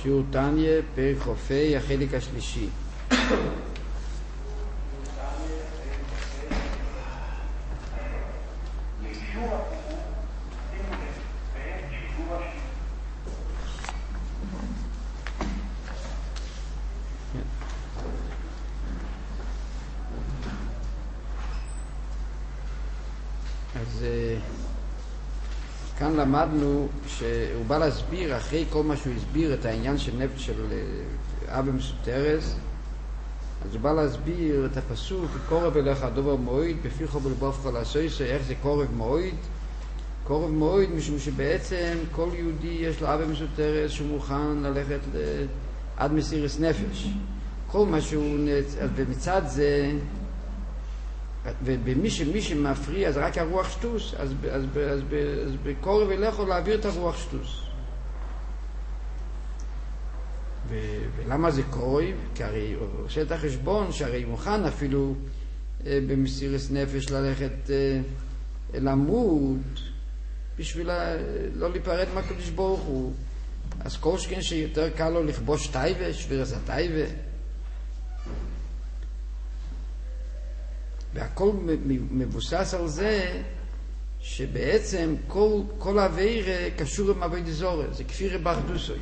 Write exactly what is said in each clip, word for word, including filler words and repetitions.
שיעור תניא, פרק חופי, החלק השלישי. אז כאן למדנו שהוא בא להסביר, אחרי כל מה שהוא הסביר את העניין של נפש של אבא מסותרס, אז הוא בא להסביר את הפסוק, קורב אליך הדובר מועיד, בפיך ובלבבך לעשויסו, איך זה קורב מועיד? קורב מועיד משום שבעצם כל יהודי יש לו אבא מסותרס שהוא מוכן ללכת עד מסירת נפש. כל מה שהוא, ומצד זה, ומי שמי שמפריע זה רק הרוח שטוס, אז, אז, אז, אז, אז בקורב אליך להעביר את הרוח שטוס. ו, ולמה זה קורב? כי הרי הוא עושה את החשבון שהרי מוכן אפילו אה, במסירת נפש ללכת אה, למות בשביל לא להיפרד מהקדוש ברוך הוא. אז כל שכן שיותר קל לו לכבוש טייבה, שבירס הטייבה. והכל מבוסס על זה שבעצם כל, כל העביר קשור עם עבודת זרה, זה כפיר באחדוסוי.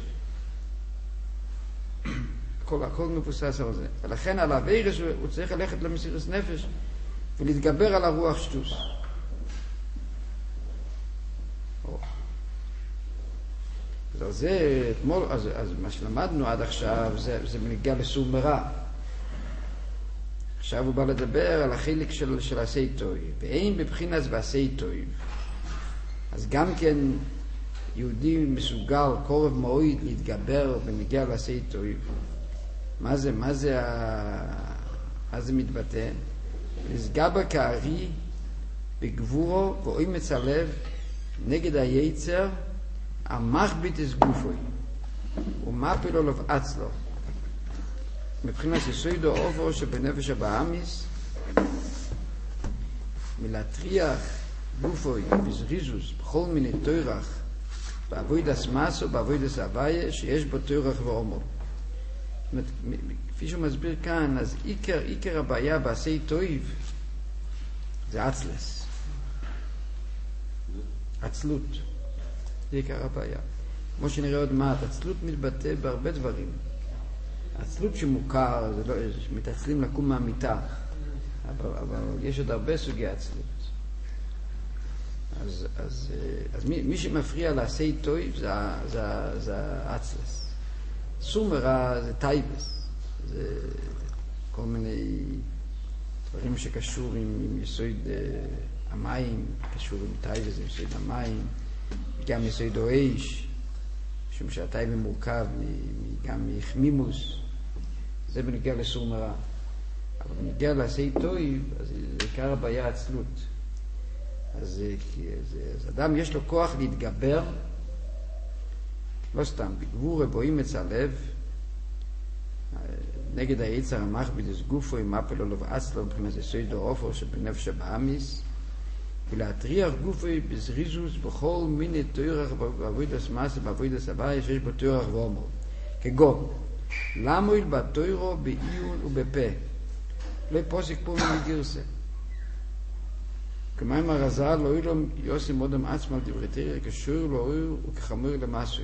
הכל, הכל מבוסס על זה. ולכן על העביר הוא צריך ללכת למסירת נפש ולהתגבר על הרוח שטוס. אז זה, אתמול, אז, אז מה שלמדנו עד עכשיו זה, זה מגיע לסור מרע. עכשיו הוא בא לדבר על החלק של, של עשי טויב. ואין בבחינת ועשי טויב. אז גם כן יהודי מסוגל קורב מועיד להתגבר ומגיע לעשי טויב. מה זה, מה זה, מה זה מתבטא? נסגבר כארי בגבורו ואומץ הלב נגד היצר המחבית את גופוי ומפל לו לבעץ לו. מבחינת יסוידו אופו שבנפש הבאמיס מלהטריח גופוי בזריזוס בכל מיני תוירח בעבודת מסו בעבודת הוויה שיש בו תוירח ועומר. כפי שהוא מסביר כאן, אז עיקר, עיקר הבעיה בעשי טויב זה עצלס, עצלות, זה עיקר הבעיה. כמו שנראה עוד מעט, עצלות מתבטא בהרבה דברים. עצלות שמוכר, זה לא, מתעצלים לקום מהמיטה, אבל, אבל יש עוד הרבה סוגי עצלות. אז, אז, אז מי, מי שמפריע לעשי טויב זה, זה, זה עצלס. סומרה זה טייבס, זה כל מיני דברים שקשור עם, עם יסוד uh, המים, קשור עם טייבס, עם יסוד המים, גם יסוד האש, משום שהטייבס מורכב גם מחמימוס, זה בנגיע לסומרה. אבל בנגיע לעשי טויב, אז זה עיקר הבעיה עצלות. אז, אז, אז אדם יש לו כוח להתגבר, לא סתם, בגבור רבועים אצל הלב, נגד היצר המחבית את גופו עם מפל לו לבעץ לו מבחינת יסוד האופו שבנפש הבאמיס, ולהטריח גופו בזריזוס בכל מיני תוירח בעבודת מסו בעבודת הוויה שיש בו תוירח ואומר. כגון, למה הוא בתוירו בעיון ובפה? לא פוסק פה מגרסה. כמה אם הרזל לא יהיו לו יוסי מודם עצמה על דברי תריה קשור לא יהיו וכחמור למסוי.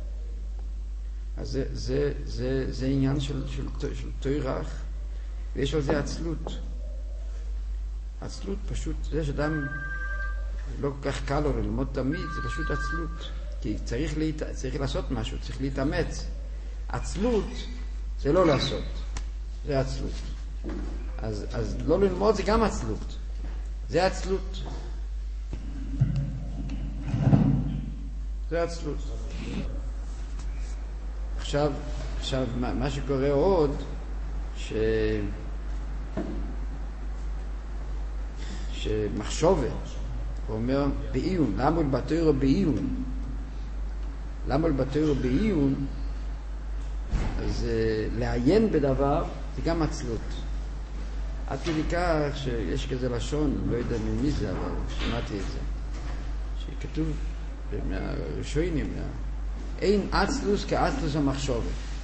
אז זה, זה, זה, זה עניין של, של, של תוירח, ויש על זה עצלות. עצלות פשוט, זה שאדם לא כל כך קל לו ללמוד תמיד, זה פשוט עצלות. כי צריך, להת... צריך לעשות משהו, צריך להתאמץ. עצלות זה לא לעשות, זה עצלות. אז, אז לא ללמוד זה גם עצלות. זה עצלות. זה עצלות. עכשיו, עכשיו מה, מה שקורה עוד, ש... שמחשובת, הוא אומר בעיון, למה בתוירו בעיון? למה בתוירו בעיון? אז לעיין בדבר זה גם עצלות. עד כדי כך שיש כזה לשון, לא יודע ממי זה, אבל שמעתי את זה, שכתוב מהראשונים, אין עצלוס כעצלוס המחשבת.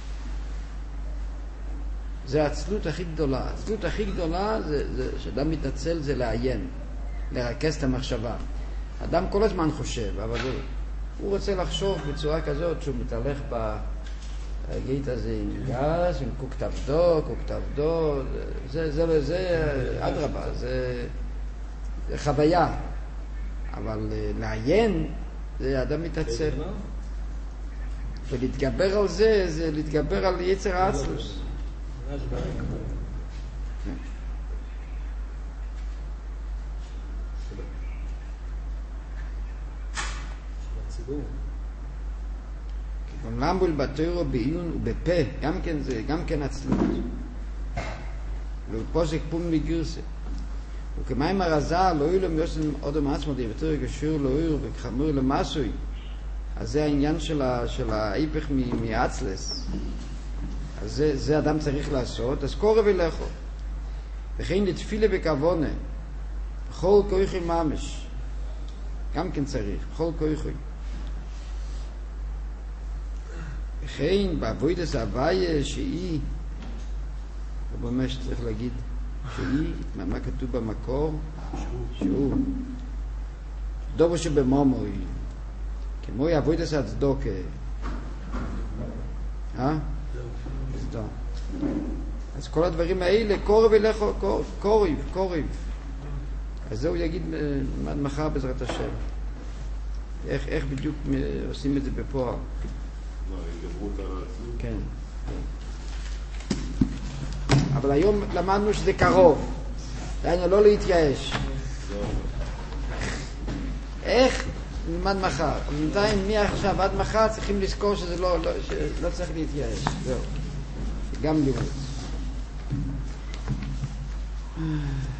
זה העצלות הכי גדולה. העצלות הכי גדולה זה, זה שאדם מתנצל, זה לעיין, לרכז את המחשבה. אדם כל הזמן חושב, אבל הוא, הוא רוצה לחשוב בצורה כזאת שהוא מתהלך בגית הזה עם גז, עם קוק תבדו, קוק תבדו, זה, זה, זה, זה אדרבה, זה, זה חוויה. אבל לעיין, זה אדם מתעצל. ולהתגבר על זה, זה להתגבר על יצר העצלוס. למבול בתורה בעיון ובפה, גם כן זה, גם כן עצלות. ולפוסק פומלי גרסה. וכמים הרזה לא יהיו להם יוסם אודם עצמו די בתורה קשור לא יהיו וכחמור למסוי. אז זה העניין של, ה, של ההיפך מעצלס. אז זה, זה אדם צריך לעשות, אז קורא ולכו. וכן לתפילה בכוונה, בכל כוחי ממש. גם כן צריך, בכל כוחי. וכן בעבודת ההוויה שהיא, לא ממש צריך להגיד, שהיא, מה, מה כתוב במקור? שהוא. דובר שבמומוי, כמו עבודת הצדוקה. אה? אז כל הדברים האלה, קורב ולכו, קוריב, קוריב. אז זה הוא יגיד מחר בעזרת השם. איך, איך בדיוק עושים את זה בפועל? כן. אבל היום למדנו שזה קרוב. דיינו לא להתייאש. איך? נלמד מחר. בינתיים מעכשיו עד מחר צריכים לזכור שזה לא, לא, שלא צריך להתייאש. זהו. גם לימוד.